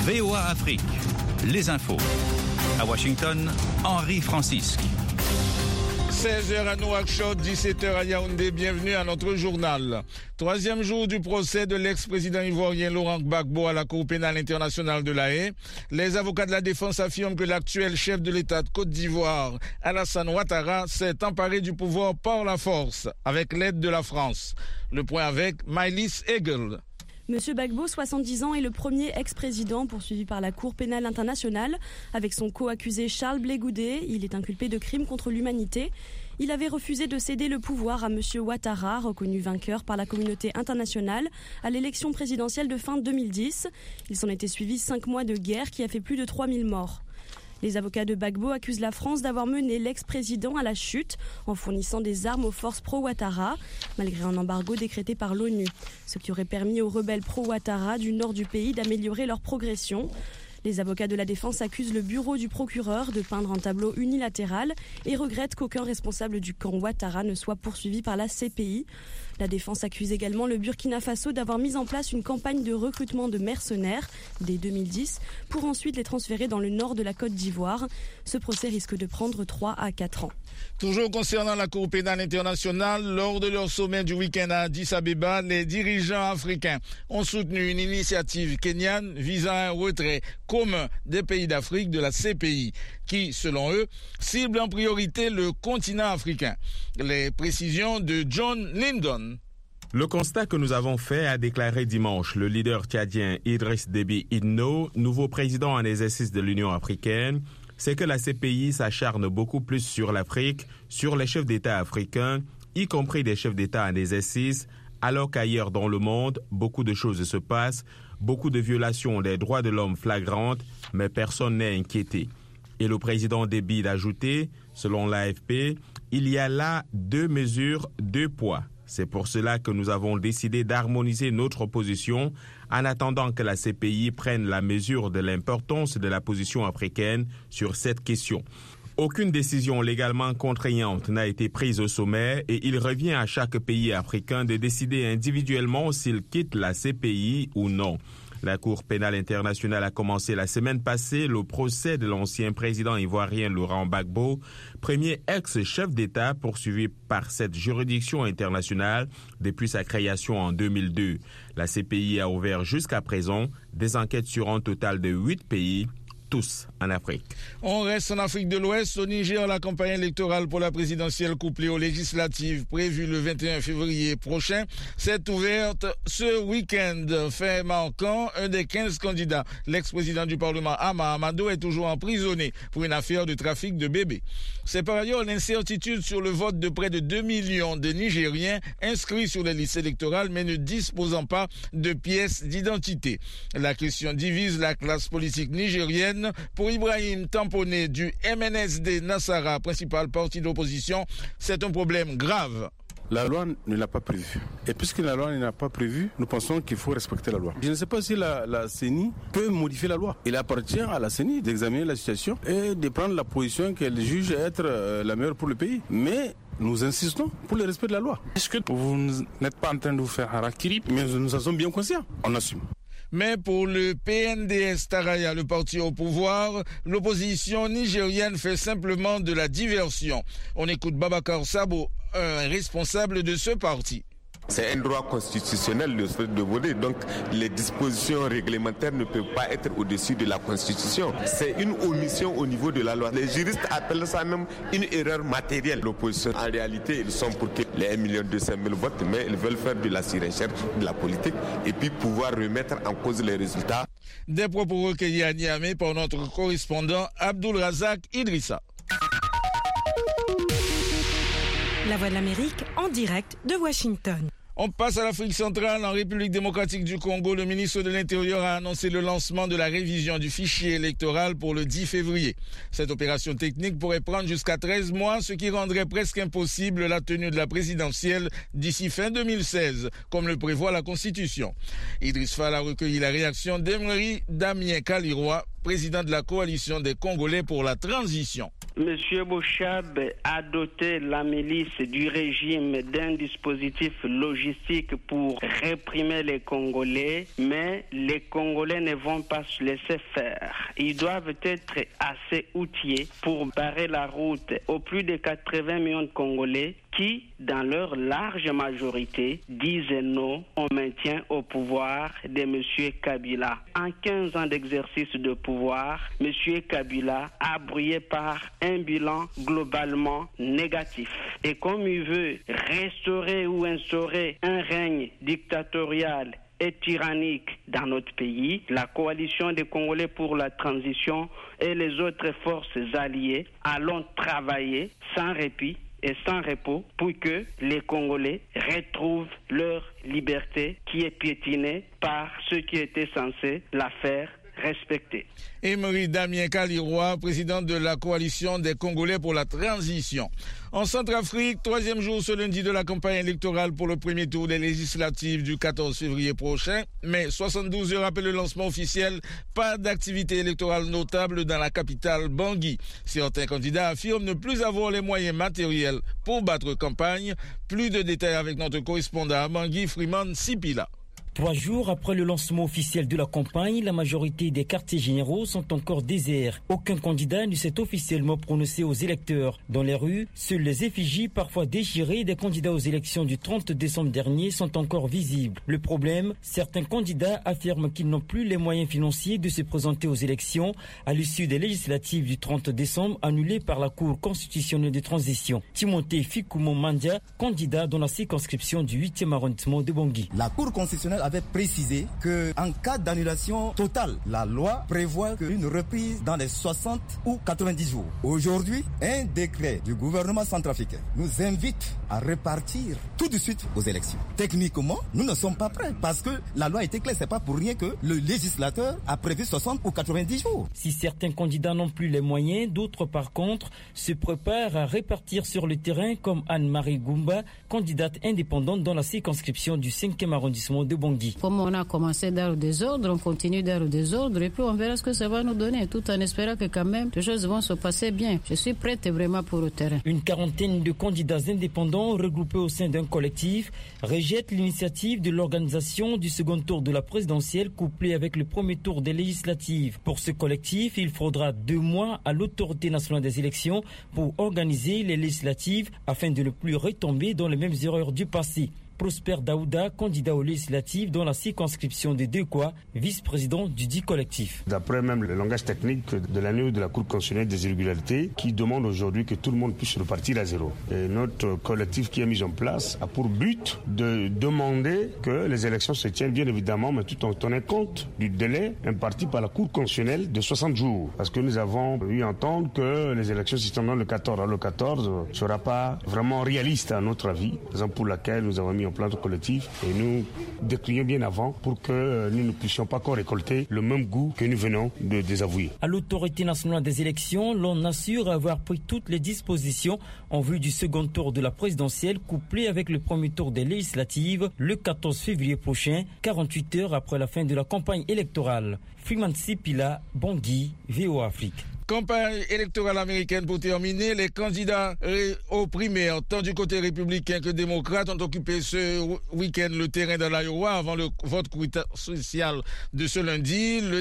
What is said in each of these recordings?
VOA Afrique, les infos. À Washington, Henri Francisque. 16h à Nouakchott, 17h à Yaoundé. Bienvenue à notre journal. Troisième jour du procès de l'ex-président ivoirien Laurent Gbagbo à la Cour pénale internationale de La Haye. Les avocats de la défense affirment que l'actuel chef de l'État de Côte d'Ivoire, Alassane Ouattara, s'est emparé du pouvoir par la force, avec l'aide de la France. Le point avec Maëlys Hegel. Monsieur Gbagbo, 70 ans, est le premier ex-président poursuivi par la Cour pénale internationale. Avec son co-accusé Charles Blé Goudé, il est inculpé de crimes contre l'humanité. Il avait refusé de céder le pouvoir à monsieur Ouattara, reconnu vainqueur par la communauté internationale à l'élection présidentielle de fin 2010. Il s'en était suivi 5 mois de guerre qui a fait plus de 3000 morts. Les avocats de Gbagbo accusent la France d'avoir mené l'ex-président à la chute en fournissant des armes aux forces pro-Ouattara, malgré un embargo décrété par l'ONU, ce qui aurait permis aux rebelles pro-Ouattara du nord du pays d'améliorer leur progression. Les avocats de la défense accusent le bureau du procureur de peindre un tableau unilatéral et regrettent qu'aucun responsable du camp Ouattara ne soit poursuivi par la CPI. La défense accuse également le Burkina Faso d'avoir mis en place une campagne de recrutement de mercenaires dès 2010 pour ensuite les transférer dans le nord de la Côte d'Ivoire. Ce procès risque de prendre 3 à 4 ans. Toujours concernant la Cour pénale internationale, lors de leur sommet du week-end à Addis Abeba, les dirigeants africains ont soutenu une initiative kenyane visant un retrait commun des pays d'Afrique de la CPI, qui, selon eux, cible en priorité le continent africain. Les précisions de John Lyndon. Le constat que nous avons fait, a déclaré dimanche le leader tchadien Idriss Déby Itno, nouveau président en exercice de l'Union africaine, c'est que la CPI s'acharne beaucoup plus sur l'Afrique, sur les chefs d'État africains, y compris des chefs d'État en exercice, alors qu'ailleurs dans le monde, beaucoup de choses se passent, beaucoup de violations des droits de l'homme flagrantes, mais personne n'est inquiété. Et le président Déby d'ajouter, selon l'AFP, il y a là 2 mesures, 2 poids. C'est pour cela que nous avons décidé d'harmoniser notre position en attendant que la CPI prenne la mesure de l'importance de la position africaine sur cette question. Aucune décision légalement contraignante n'a été prise au sommet et il revient à chaque pays africain de décider individuellement s'il quitte la CPI ou non. La Cour pénale internationale a commencé la semaine passée le procès de l'ancien président ivoirien Laurent Gbagbo, premier ex-chef d'État poursuivi par cette juridiction internationale depuis sa création en 2002. La CPI a ouvert jusqu'à présent des enquêtes sur un total de 8 pays, tous en Afrique. On reste en Afrique de l'Ouest. Au Niger, la campagne électorale pour la présidentielle couplée aux législatives prévue le 21 février prochain s'est ouverte ce week-end. Fait marquant, un des 15 candidats, l'ex-président du Parlement Ama Amado, est toujours emprisonné pour une affaire de trafic de bébés. C'est par ailleurs l'incertitude sur le vote de près de 2 millions de Nigériens inscrits sur les listes électorales mais ne disposant pas de pièces d'identité. La question divise la classe politique nigérienne. Pour Ibrahim Tamponé du MNSD Nassara, principal parti d'opposition, c'est un problème grave. La loi ne l'a pas prévu. Et puisque la loi ne l'a pas prévu, nous pensons qu'il faut respecter la loi. Je ne sais pas si la CENI peut modifier la loi. Il appartient à la CENI d'examiner la situation et de prendre la position qu'elle juge être la meilleure pour le pays. Mais nous insistons pour le respect de la loi. Est-ce que vous n'êtes pas en train de vous faire harakiri? Mais nous en sommes bien conscients. On assume. Mais pour le PNDS Taraya, le parti au pouvoir, l'opposition nigérienne fait simplement de la diversion. On écoute Babacar Sabo, un responsable de ce parti. C'est un droit constitutionnel de voter, donc les dispositions réglementaires ne peuvent pas être au-dessus de la Constitution. C'est une omission au niveau de la loi. Les juristes appellent ça même une erreur matérielle. L'opposition, en réalité, ils sont pour que les 1 200 000 votes, mais ils veulent faire de la surenchère, de la politique, et puis pouvoir remettre en cause les résultats. Des propos recueillis à Niamey par notre correspondant Abdul Razak Idrissa. La Voix de l'Amérique en direct de Washington. On passe à l'Afrique centrale. En République démocratique du Congo, le ministre de l'Intérieur a annoncé le lancement de la révision du fichier électoral pour le 10 février. Cette opération technique pourrait prendre jusqu'à 13 mois, ce qui rendrait presque impossible la tenue de la présidentielle d'ici fin 2016, comme le prévoit la Constitution. Idriss Fall a recueilli la réaction d'Emery Damien Kaliroy, président de la coalition des Congolais pour la transition. M. Bouchab a doté la milice du régime d'un dispositif logistique pour réprimer les Congolais, mais les Congolais ne vont pas se laisser faire. Ils doivent être assez outillés pour barrer la route aux plus de 80 millions de Congolais qui, dans leur large majorité, disent non au maintien au pouvoir de M. Kabila. En 15 ans d'exercice de pouvoir, M. Kabila a brillé par un bilan globalement négatif. Et comme il veut restaurer ou instaurer un règne dictatorial et tyrannique dans notre pays, la coalition des Congolais pour la transition et les autres forces alliées allons travailler sans répit et sans repos pour que les Congolais retrouvent leur liberté qui est piétinée par ceux qui étaient censés la faire respecter. Emery Damien Kaliroy, président de la coalition des Congolais pour la transition. En Centrafrique, 3e jour ce lundi de la campagne électorale pour le premier tour des législatives du 14 février prochain. Mais 72 heures après le lancement officiel, pas d'activité électorale notable dans la capitale Bangui. Certains candidats affirment ne plus avoir les moyens matériels pour battre campagne. Plus de détails avec notre correspondant à Bangui, Freeman Sipila. 3 jours après le lancement officiel de la campagne, la majorité des quartiers généraux sont encore déserts. Aucun candidat ne s'est officiellement prononcé aux électeurs. Dans les rues, seules les effigies parfois déchirées des candidats aux élections du 30 décembre dernier sont encore visibles. Le problème, certains candidats affirment qu'ils n'ont plus les moyens financiers de se présenter aux élections à l'issue des législatives du 30 décembre annulées par la Cour constitutionnelle de transition. Timothée Fikumo Mandia, candidat dans la circonscription du 8e arrondissement de Bangui. La Cour constitutionnelle avait précisé qu'en cas d'annulation totale, la loi prévoit une reprise dans les 60 ou 90 jours. Aujourd'hui, un décret du gouvernement centrafricain nous invite à repartir tout de suite aux élections. Techniquement, nous ne sommes pas prêts parce que la loi était claire. C'est pas pour rien que le législateur a prévu 60 ou 90 jours. Si certains candidats n'ont plus les moyens, d'autres par contre se préparent à repartir sur le terrain comme Anne-Marie Goumba, candidate indépendante dans la circonscription du 5e arrondissement de Bangui. Comme on a commencé dans le désordre, on continue dans le désordre et puis on verra ce que ça va nous donner, tout en espérant que quand même les choses vont se passer bien. Je suis prête vraiment pour le terrain. Une quarantaine de candidats indépendants regroupés au sein d'un collectif rejettent l'initiative de l'organisation du second tour de la présidentielle couplée avec le premier tour des législatives. Pour ce collectif, il faudra 2 mois à l'autorité nationale des élections pour organiser les législatives afin de ne plus retomber dans les mêmes erreurs du passé. Prosper Daouda, candidat aux législatives dans la circonscription de Dekwa, vice-président du dit collectif. D'après même le langage technique de l'ANEU de la Cour constitutionnelle des irrégularités, qui demande aujourd'hui que tout le monde puisse repartir à zéro. Et notre collectif qui est mis en place a pour but de demander que les élections se tiennent bien évidemment, mais tout en tenant compte du délai imparti par la Cour constitutionnelle de 60 jours. Parce que nous avons eu à entendre que les élections se tiendront le 14. Alors le 14 ne sera pas vraiment réaliste à notre avis, raison pour laquelle nous avons mis en place le collectif et nous décrions bien avant pour que nous ne puissions pas encore récolter le même goût que nous venons de désavouer. À l'autorité nationale des élections, l'on assure avoir pris toutes les dispositions en vue du second tour de la présidentielle couplé avec le premier tour des législatives le 14 février prochain, 48 heures après la fin de la campagne électorale. Freeman Sipila, Bangui, VOA Afrique. Campagne électorale américaine pour terminer. Les candidats aux primaires, tant du côté républicain que démocrate, ont occupé ce week-end le terrain de l'Iowa avant le vote crucial de ce lundi. La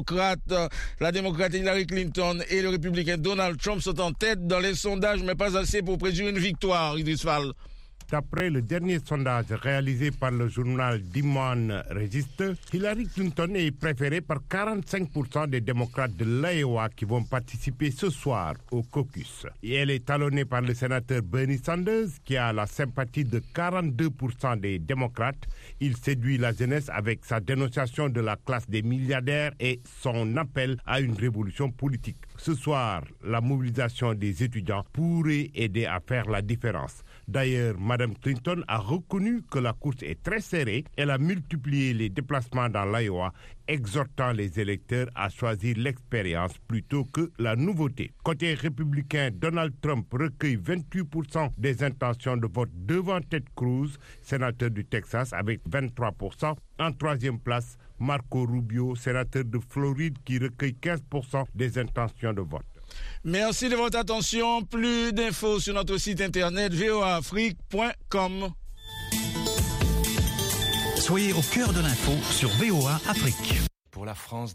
démocrate Hillary Clinton et le républicain Donald Trump sont en tête dans les sondages, mais pas assez pour prédire une victoire, Idriss Fall. D'après le dernier sondage réalisé par le journal Dimon Register, Hillary Clinton est préférée par 45% des démocrates de l'Iowa qui vont participer ce soir au caucus. Et elle est talonnée par le sénateur Bernie Sanders qui a la sympathie de 42% des démocrates. Il séduit la jeunesse avec sa dénonciation de la classe des milliardaires et son appel à une révolution politique. Ce soir, la mobilisation des étudiants pourrait aider à faire la différence. D'ailleurs, Mme Clinton a reconnu que la course est très serrée. Elle a multiplié les déplacements dans l'Iowa, exhortant les électeurs à choisir l'expérience plutôt que la nouveauté. Côté républicain, Donald Trump recueille 28% des intentions de vote devant Ted Cruz, sénateur du Texas, avec 23%. En troisième place, Marco Rubio, sénateur de Floride, qui recueille 15% des intentions de vote. Merci de votre attention. Plus d'infos sur notre site internet voaafrique.com. Soyez au cœur de l'info sur VOA Afrique. Pour la France.